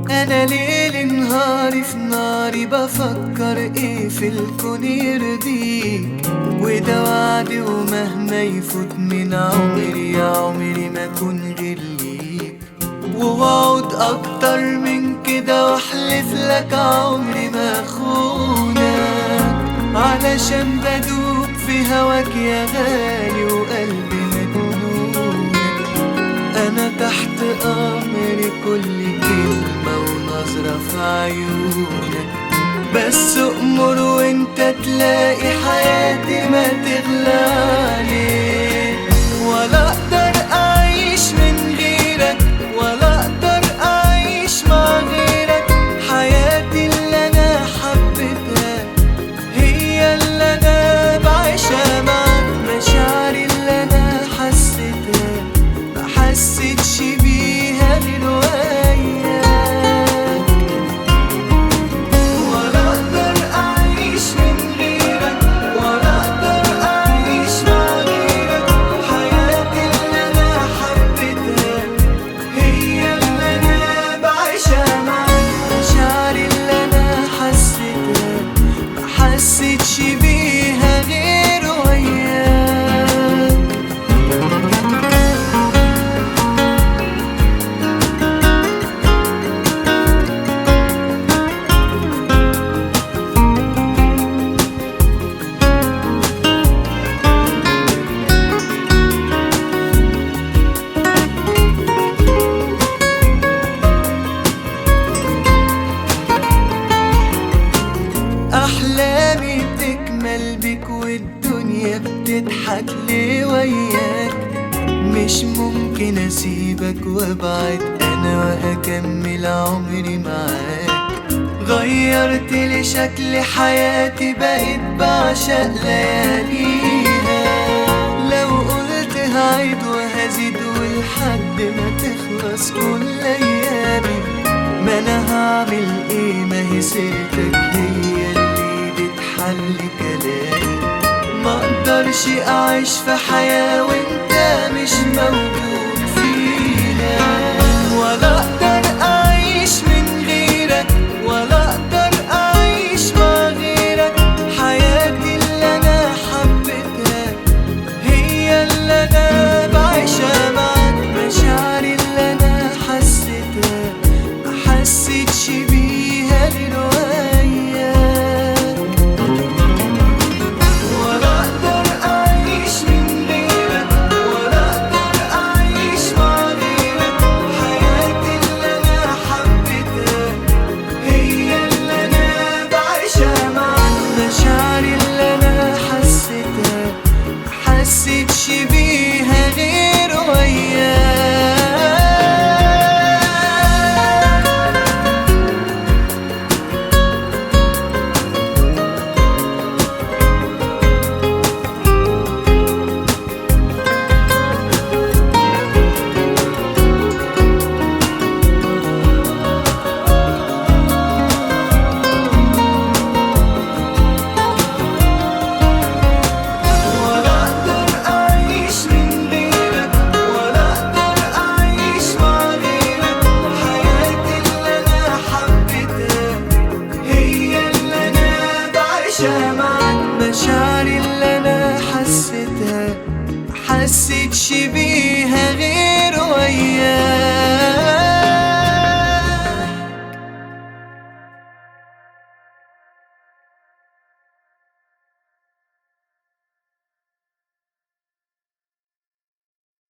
انا ليل نهاري في ناري بفكر ايه في الكون يرضيك، وده وعدي ومهما يفوت من عمري يا عمري ما اكون غير ليك. ووعد اكتر من كده واحلف لك عمري ما اخونك، علشان بدوب في هواك يا غالي وقلبي مجنونك. انا تحت امر كل كلمة ونظرة في عيونك، بس امر وانت تلاقي حياتي ما تغلى عليك. ولا اقدر اعيش من غيرك، ولا اقدر اعيش مع غيرك. حياتي اللي انا حبيتها هي اللي انا بعيشها معاك، مشاعري اللي انا حسيتها ما حسيتش بيها غير وياك. ولا اقدر اعيش من غيرك، ولا اقدر اعيش مع غيرك. حياتي اللي انا حبيتها هي اللي انا بعيشها معاك، مشاعري اللي انا حسيتها ما حسيتش بيها غير وياك. أحلامي بتكمل بيك والدنيا بتضحك لي وياك. مش ممكن أسيبك وأبعد أنا وأكمل عمري معاك. غيرت لي شكل حياتي بقيت بعشق لياليها. لو قلت هعيد وهزيد ولحد ما تخلص كل أيامي، ما أنا هعمل إيه ما هي سيرتك هي اللي بتحل كلامي. ما اقدرش اعيش في حياة وانت مش موجود فيها. ولا اقدر اعيش من غيرك، ولا اقدر اعيش مع غيرك. حياتي اللي انا حبيتها هي اللي انا بعيشها معاك، مشاعري اللي انا حسيتها ما حسيتش بيها غير وياك. ولا اقدر اعيش من غيرك، ولا اقدر اعيش مع غيرك. حياتي اللي انا حبيتها هي اللي انا بعيشها معاك، مشاعري اللي انا حسيتها ما حسيتش بيها غير وياك. ولا اقدر اعيش من غيرك، ولا اقدر اعيش مع غيرك. حياتي اللي انا حبيتها هي اللي انا بعيشها معاك، مشاعري اللي انا حسيتها ما حسيتش بيها غير